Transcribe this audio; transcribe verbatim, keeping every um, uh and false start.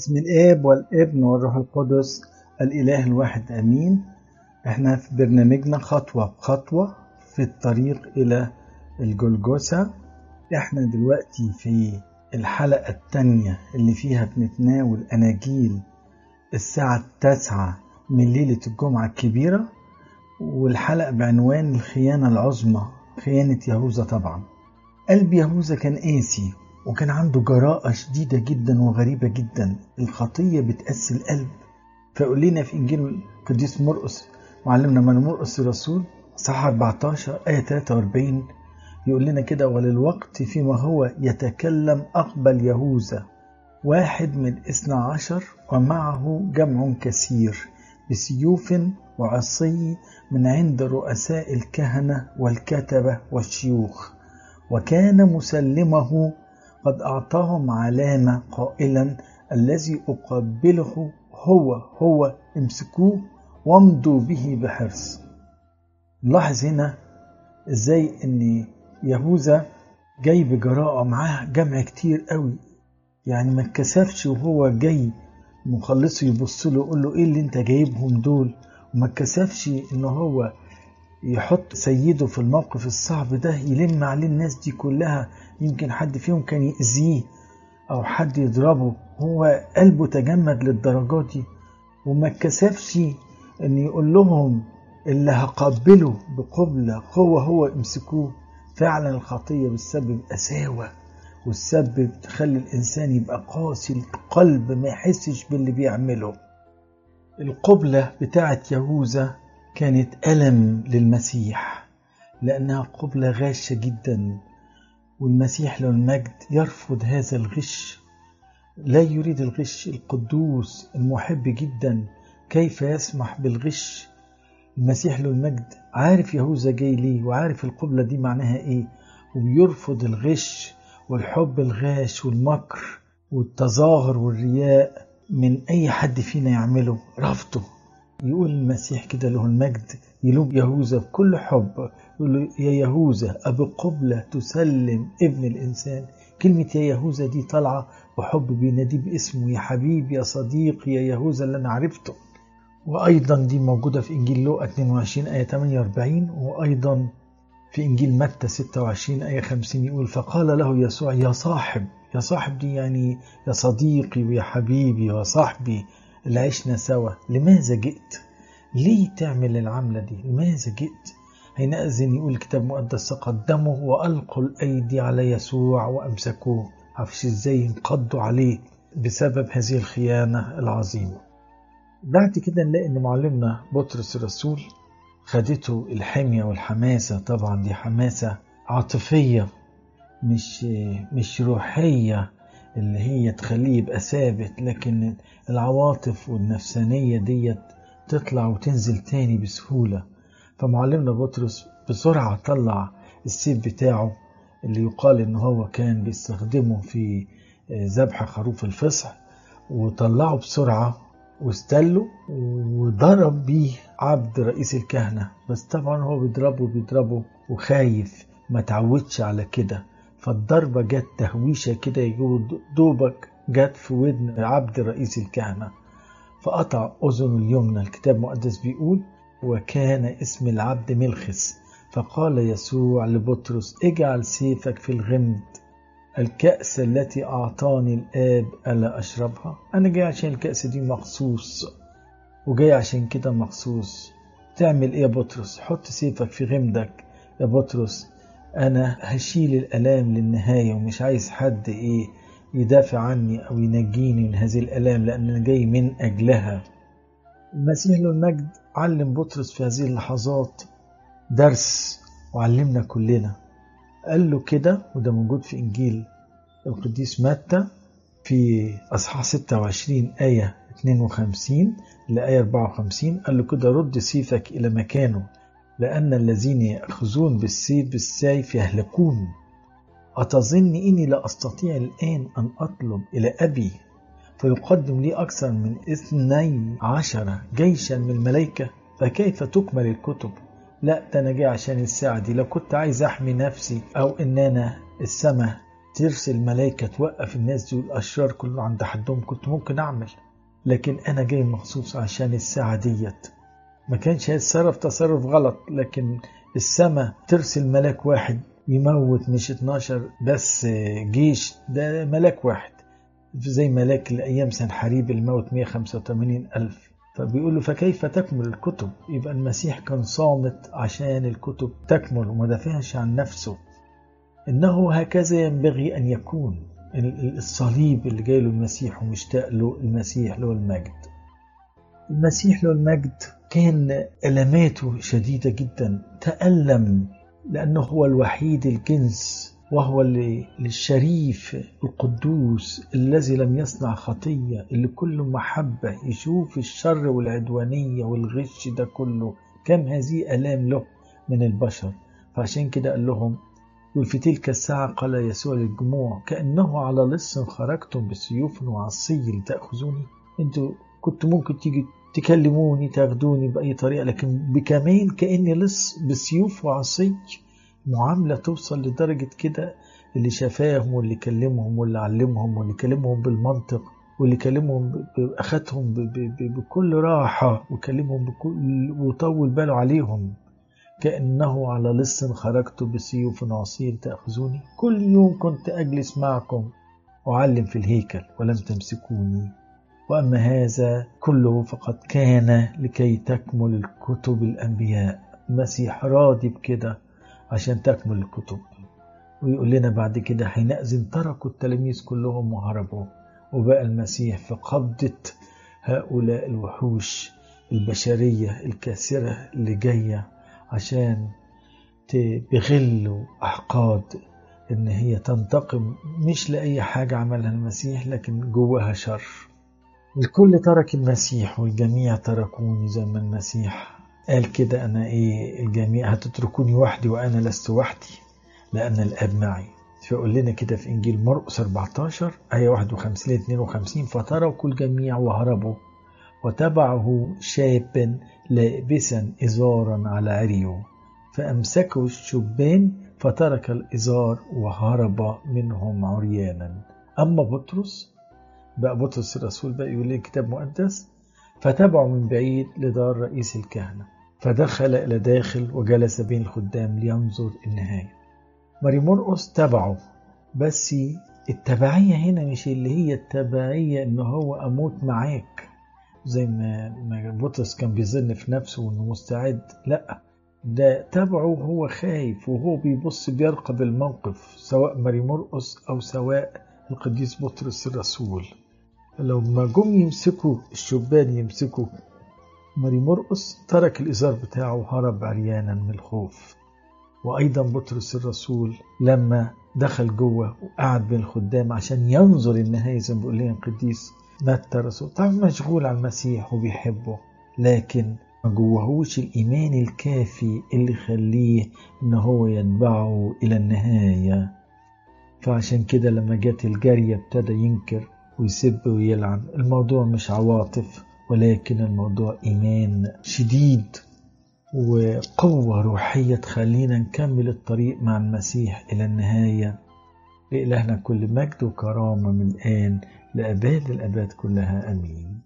بسم الآب والابن والروح القدس الإله الواحد آمين. احنا في برنامجنا خطوة بخطوة في الطريق إلى الجلجثة. احنا دلوقتي في الحلقة الثانية اللي فيها بنتناول أناجيل الساعة التاسعة من ليلة الجمعة الكبيرة، والحلقة بعنوان الخيانة العظمى، خيانة يهوذا. طبعا قلب يهوذا كان قاسي وكان عنده جراءة شديدة جدا وغريبة جدا. الخطية بتقسي القلب. فقول لنا في إنجيل القديس مرقس معلمنا من مرقس الرسول صح أربعة عشر آية ثلاثة وأربعين يقول لنا كده: وللوقت فيما هو يتكلم أقبل يهوذا واحد من اثنى عشر ومعه جمع كثير بسيوف وعصي من عند رؤساء الكهنة والكتبة والشيوخ، وكان مسلمه قد أعطاهم علامة قائلا: الذي أقبله هو هو امسكوه وامضوا به بحرص. نلاحظ هنا ازاي ان يهوذا جاي بجراءة، معاه جمع كتير قوي، يعني ما اتكسفش وهو جاي مخلصه يبص له يقول له ايه اللي انت جايبهم دول، وما اتكسفش ان هو يحط سيده في الموقف الصعب ده، يلم عليه الناس دي كلها، يمكن حد فيهم كان يأذيه او حد يضربه، هو قلبه تجمد للدرجات دي. وما اتكسفش ان يقول لهم اللي هقبله بقبلة هو هو امسكوه. فعلا الخطية بتسبب قساوة، والسبب تخلي الانسان يبقى قاسي القلب، ما يحسش باللي بيعمله. القبلة بتاعت يهوذا كانت ألم للمسيح، لأنها قبلة غاشة جدا، والمسيح له المجد يرفض هذا الغش، لا يريد الغش. القدوس المحب جدا كيف يسمح بالغش؟ المسيح له المجد عارف يهوذا جاي ليه، وعارف القبلة دي معناها ايه، وبيرفض الغش والحب الغاش والمكر والتظاهر والرياء من اي حد فينا يعمله، رفضه. يقول المسيح كده له المجد يلوم يهوذا بكل حب، يقول له: يا يهوذا أبقبلة تسلم ابن الإنسان. كلمة يا يهوذا دي طالعة وحب، بيناديه باسمه: يا حبيبي، يا صديقي، يا يهوذا اللي أنا عرفته. وأيضا دي موجودة في إنجيل لوقا اثنين وعشرين آية ثمانية وأربعين، وأيضا في إنجيل متى ستة وعشرين آية خمسين يقول: فقال له يسوع: يا صاحب. يا صاحب دي يعني يا صديقي ويا حبيبي وصاحبي اللي عشنا سوا، لماذا جئت؟ ليه تعمل العملة دي؟ لماذا جئت؟ حينئذ يقول الكتاب المقدس: قدموا وألقوا الأيدي على يسوع وأمسكوه. عارفش ازاي انقضوا عليه بسبب هذه الخيانة العظيمة. بعد كده نلاقي ان معلمنا بطرس الرسول خدته الحمية والحماسة. طبعا دي حماسة عاطفية، مش مش روحية اللي هي تخليه يبقى ثابت، لكن العواطف والنفسانية ديت تطلع وتنزل تاني بسهولة. فمعلمنا بطرس بسرعة طلع السيف بتاعه اللي يقال ان هو كان بيستخدمه في ذبح خروف الفصح، وطلعه بسرعة واستله وضرب بيه عبد رئيس الكهنة. بس طبعا هو بيضربه بيضربه وخايف، ما تعودش على كده، فالضربة جت تهويشة كده، يقول دوبك جت في ودن عبد رئيس الكهنة فقطع أذنه اليمنى. الكتاب المقدس بيقول: وكان اسم العبد ملخس. فقال يسوع لبطرس: اجعل سيفك في الغمد، الكأس التي أعطاني الآب ألا أشربها؟ أنا جاي عشان الكأس دي مخصوص، وجاي عشان كده مخصوص. تعمل إيه يا بطرس؟ حط سيفك في غمدك يا بطرس، أنا هشيل الألام للنهاية، ومش عايز حد إيه يدافع عني أو ينجيني من هذه الألام، لأن أنا جاي من أجلها. المسيح له المجد علم بطرس في هذه اللحظات درس، وعلمنا كلنا. قال له كده، وده موجود في إنجيل القديس متى في أصحاح ستة وعشرين آية اثنين وخمسين لآية أربعة وخمسين، قال له كده: رد سيفك إلى مكانه، لأن الذين يأخذون بالسيف بالسيف يهلكون. أتظن إني لا أستطيع الآن أن أطلب إلى أبي فيقدم لي أكثر من اثني عشر جيشا من الملائكة؟ فكيف تكمل الكتب؟ لا، ده أنا جاي عشان الساعة دي. لو كنت عايز أحمي نفسي أو إن أنا السماء ترسل ملائكة توقف الناس دي والأشرار كله عند حدهم كنت ممكن أعمل، لكن أنا جاي مخصوص عشان الساعة ديت. ما كانش هيتصرف تصرف غلط، لكن السماء ترسل ملاك واحد يموت مش اتناشر بس جيش، ده ملاك واحد زي ملاك الأيام سنحريب الموت مئة وخمسة وثمانين ألف. فبيقول له فكيف تكمل الكتب؟ يبقى المسيح كان صامت عشان الكتب تكمل وما دافعش عن نفسه. إنه هكذا ينبغي أن يكون الصليب اللي جاي له المسيح ومشتاق له المسيح له المجد. المسيح له المجد كان ألماته شديدة جدا، تألم لأنه هو الوحيد الجنس، وهو الشريف القدوس الذي لم يصنع خطية، اللي كله محبة، يشوف الشر والعدوانية والغش ده كله، كم هذه ألام له من البشر. فعشان كده قال لهم، وفي تلك الساعة قال يسوع للجموع كأنه على لص خرجتم بسيوف وعصي لتأخذوني. انتوا كنت ممكن تيجي تكلموني تاخدوني بأي طريقة، لكن بكمال كأني لص بسيوف وعصي. معاملة توصل لدرجة كده، اللي شفاهم واللي كلمهم واللي علمهم واللي كلمهم بالمنطق واللي كلمهم أخدهم بكل راحة وكلمهم بكل وطول باله عليهم. كأنه على لص خرجت بسيوف وعصي تأخذوني. كل يوم كنت أجلس معكم أعلم في الهيكل ولم تمسكوني، وأما هذا كله فقد كان لكي تكمل الكتب الأنبياء. المسيح راضي بكده عشان تكمل الكتب. ويقول لنا بعد كده حينئذ تركوا التلاميذ كلهم وهربوا، وبقى المسيح في قبضة هؤلاء الوحوش البشرية الكاسرة اللي جاية عشان بغل وأحقاد إن هي تنتقم، مش لأي حاجة عملها المسيح لكن جواها شر. الكل ترك المسيح والجميع تركوني، زي ما المسيح قال كده، أنا إيه الجميع هتتركوني وحدي وأنا لست وحدي لأن الآب معي. فيقول لنا كده في إنجيل مرقس أربعتاشر آية واحد وخمسين اثنين وخمسين فتركوا الجميع وهربوا وتبعه شاب لابسا إزارا على عريه، فأمسكوا الشبان فترك الإزار وهرب منهم عريانا. أما بطرس بقى بطرس الرسول بقى يقول لي الكتاب المقدس فتبعوا من بعيد لدار رئيس الكهنة، فدخل إلى داخل وجلس بين الخدام لينظر النهاية. ماري مرقس تبعه، بس التبعية هنا مش اللي هي التبعية إنه هو أموت معاك زي ما بطرس كان بيظن في نفسه إنه مستعد، لأ، ده تبعه هو خايف وهو بيبص بيرقب الموقف، سواء ماري مرقس أو سواء القديس بطرس الرسول. لو ما جم يمسكوا الشبان يمسكوا ماري مرقس، ترك الإزار بتاعه وهرب عريانا من الخوف. وأيضا بطرس الرسول لما دخل جوه وقعد بين الخدام عشان ينظر النهاية، زي ما بيقول لنا القديس متى الرسول، طبعا مشغول على المسيح وبيحبه، لكن ما جوهوش الإيمان الكافي اللي يخليه إن هو يتبعه إلى النهاية. فعشان كده لما جت الجارية ابتدى ينكر ويسب ويلعن. الموضوع مش عواطف، ولكن الموضوع إيمان شديد وقوة روحية تخلينا نكمل الطريق مع المسيح إلى النهاية. لإلهنا كل مجد وكرامة من الآن لأباد الأباد كلها، أمين.